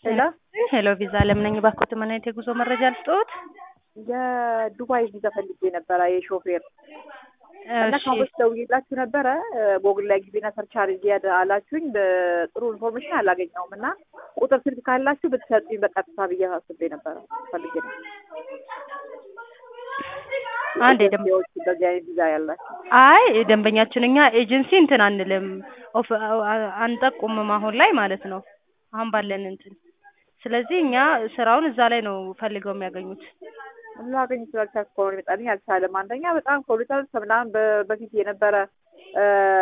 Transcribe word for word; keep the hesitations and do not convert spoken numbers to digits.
ሄሎ ሄሎ ቪዛ ለምን ነኝ ባክዎት ምን አይነት የጉዞ መረጃ ልስጥዎት? የዱባይ ቪዛ ፈልጌ ነበረ የሾፌር እና እሺ ካምቦች ደውዬላችሁ ነበረ ጎግል ላይ ግቢና ሰርች አድርጌ አላችሁኝ። በጥሩ ኢንፎርሜሽን አላገኘሁም እና ቁጥር ስልክ ካላችሁ ብትሰጡኝ በቀጥታ ብዬ አስቤ ነበረ ፈልጌ ነው። አንዴ ደም በዚህ አይነት ቪዛ ያላችሁ? አይ ደንበኛችን እኛ ኤጀንሲ እንትን አንልም ኦፍ አንጠቁምም አሁን ላይ ማለት ነው አሁን ባለን እንትን ስለዚህ እኛ ስራውን እዛ ላይ ነው ፈልገው የሚያገኙት። እና አገኝ ስላልቻልኩ ነው የሚጣልኝ አልቻለም። አንደኛ በጣም ኮሪደር ምናምን በፊት የነበረ